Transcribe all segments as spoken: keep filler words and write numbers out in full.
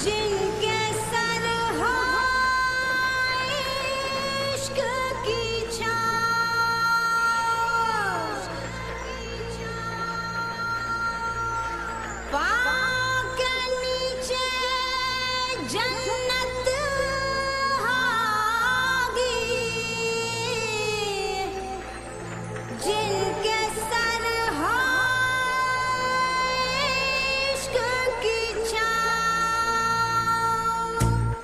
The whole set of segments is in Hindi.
जिनके सर हो इश्क की छाँव, पाँव के नीचे जन्नत होगी, जिनके सर हो इश्क की छाँव।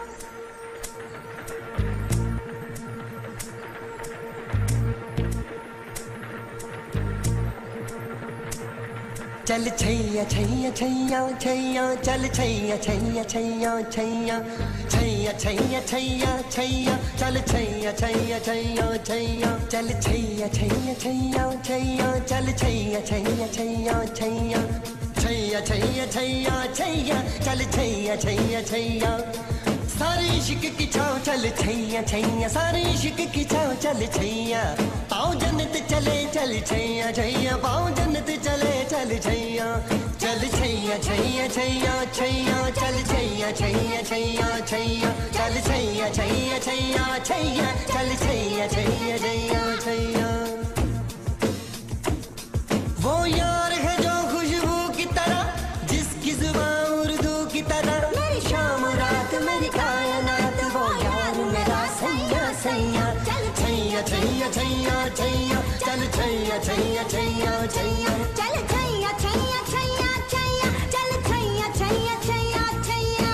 चल छैया छैया छैया छैया चल छैया छैया छैया छैया छैया छैया छैया छैया चल छैया छैया छैया छैया चल छैया छैया छैया छैया चल छैया छैया छैया छैया छैया छैया छैया छैया चल छैया छैया छैया सारे इश्क की छाँव चल छैया छैया सारे इश्क की छाँव चल छैया पाँव जन्नत चले चल छैया छैया पाँव जन्नत चले चल छैया चल छैया छैया छैया छैया चल छैया छैया छैया छैया चल छैया छैया छैया छैया चल छैया छैया छैया छैया। वो यार है जो खुशबू की तरह जिसकी जुबान उर्दू की तरह मेरी शाम रात मेरी कायनात वो यार मेरा सैया सैया चल छैया छैया छैया छैया चल छैया छैया छैया छैया चल छैया छैया छैया छैया चल छैया छैया छैया छैया।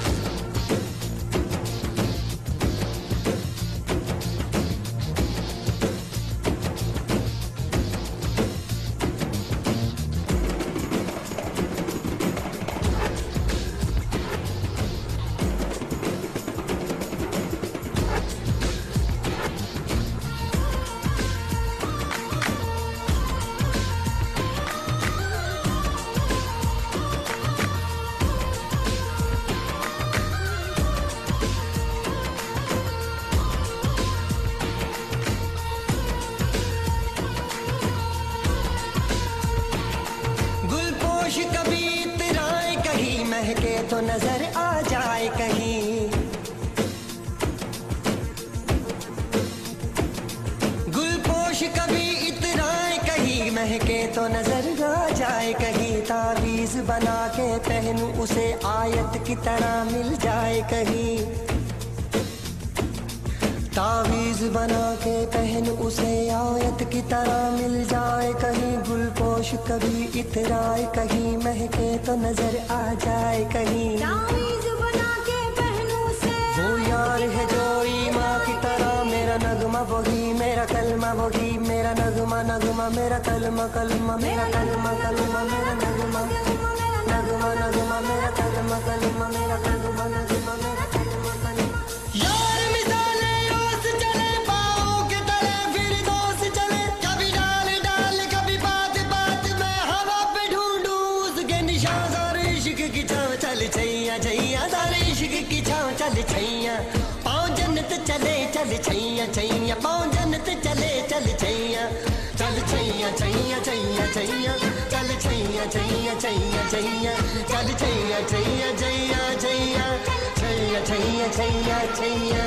गुलपोश कभी इतराए कहीं महके तो नजर आ जाए कहीं गुलपोश कभी इतराए कहीं महके तो नजर आ जाए कहीं तावीज बना के पहनूं उसे आयत की तरह मिल जाए कहीं तावीज बना के पहन उसे आयत की तरह मिल जाए कहीं गुलपोश कभी इतराए कहीं महके तो नजर आ जाए कहीं तावीज़ बना के पहनूं से वो यार है जो ईमां की तरह मेरा नगमा वही मेरा कलमा वही मेरा नगमा नगमा मेरा कलमा कलमा मेरा कलमा कलमा मेरा नगमा नगमा नगमा मेरा कलमा कलमा मेरा कलमा नगमा मेरा कलमा कलमा। यार मिसाले रोज चले पाँव के तले फिर दोस्त चले कभी डाल डाल कभी बात बात में हवा पे ढूंढूं उसके निशान सारे इश्क की छाँव चल छैया छैया सारे इश्क की छाँव चल छैया पाँव जन्नत चले चल छैया छैया पाँव जन्नत चले चल छैया चल छैया छैया छैया छैया चल छैया छैया छैया छैया चल छैया छैया छैया छैया छैया छैया छैया छैया।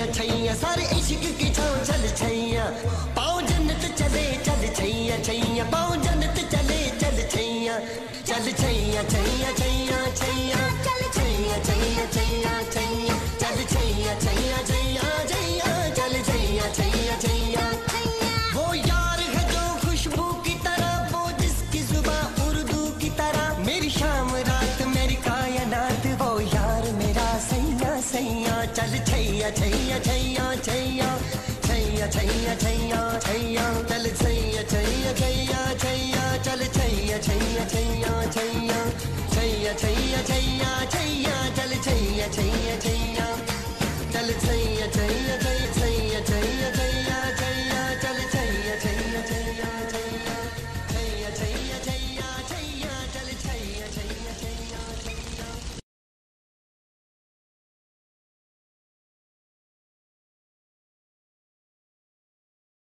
छैया सारे इश्क की छाँव चल छैया पाँव जन्नत चले चल छैया छैया पाँव जन्नत चले चल छैया चल छैया छैया छैया छैया चल छैया छैया छैया छैया चल छैया छैया छैया छैया चल छैया छैया छैया वो यार है जो खुशबू की तरह वो जिसकी जुबान उर्दू की तरह मेरी शाम रात मेरी कायनात वो यार मेरा सैया सैया चल छैया छैया छैया छैया छैया छैया छैया छैया चल छैया छैया छैया छैया चल छैया छैया छैया छैया छैया छैया छैया छैया चल छैया छैया छैया